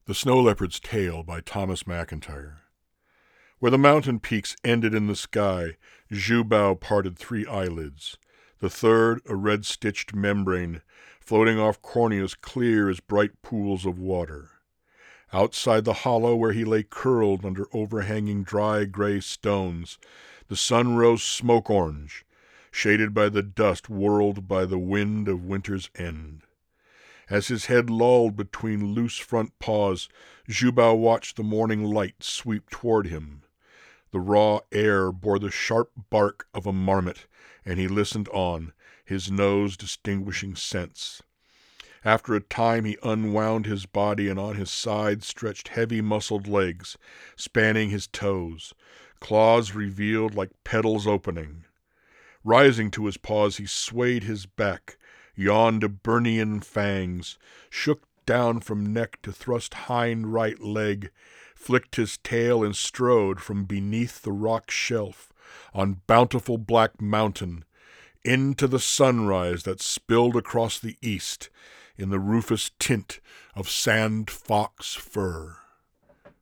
The Snow Leopard's Tale by Thomas McIntyre. Where the mountain peaks ended in the sky, Zhubao parted 3 eyelids. The third, a red-stitched membrane, floating off corneas clear as bright pools of water. Outside the hollow where he lay curled under overhanging dry gray stones, the sun rose smoke-orange, shaded by the dust whirled by the wind of winter's end. As his head lolled between loose front paws, Zhubao watched the morning light sweep toward him. The raw air bore the sharp bark of a marmot, and he listened on, his nose distinguishing scents. After a time he unwound his body, and on his sides stretched heavy muscled legs, spanning his toes, claws revealed like petals opening. Rising to his paws, he swayed his back, yawned Eburnean fangs, shook down from neck to thrust hind right leg, flicked his tail and strode from beneath the rock shelf on bountiful black mountain into the sunrise that spilled across the east in the rufous tint of sand fox fur.